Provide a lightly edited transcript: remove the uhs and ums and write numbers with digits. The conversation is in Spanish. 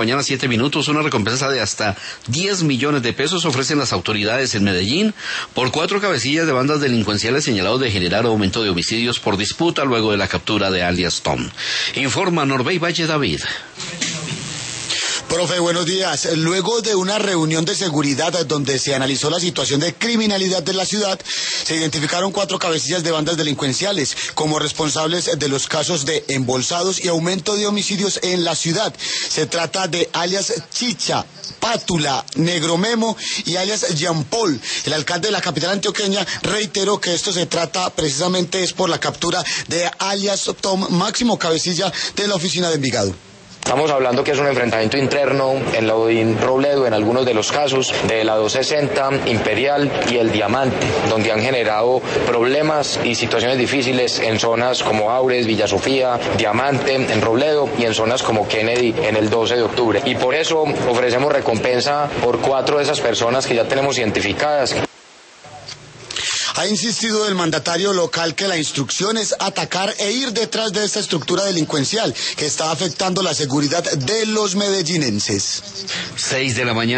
Mañana 7 minutos, una recompensa de hasta 10 millones de pesos ofrecen las autoridades en Medellín por 4 cabecillas de bandas delincuenciales señalados de generar aumento de homicidios por disputa luego de la captura de alias Tom. Informa Norbey Valle David. Profe, buenos días. Luego de una reunión de seguridad donde se analizó la situación de criminalidad de la ciudad, se identificaron 4 cabecillas de bandas delincuenciales como responsables de los casos de embolsados y aumento de homicidios en la ciudad. Se trata de alias Chicha, Pátula, Negro Memo y alias Jean Paul. El alcalde de la capital antioqueña reiteró que esto se trata precisamente es por la captura de alias Tom, máximo cabecilla de la oficina de Envigado. Estamos hablando que es un enfrentamiento interno en la Odín Robledo, en algunos de los casos, de la 260, Imperial y el Diamante, donde han generado problemas y situaciones difíciles en zonas como Aures, Villa Sofía, Diamante, en Robledo y en zonas como Kennedy en el 12 de octubre. Y por eso ofrecemos recompensa por 4 de esas personas que ya tenemos identificadas. Ha insistido el mandatario local que la instrucción es atacar e ir detrás de esta estructura delincuencial que está afectando la seguridad de los medellinenses. 6 de la mañana.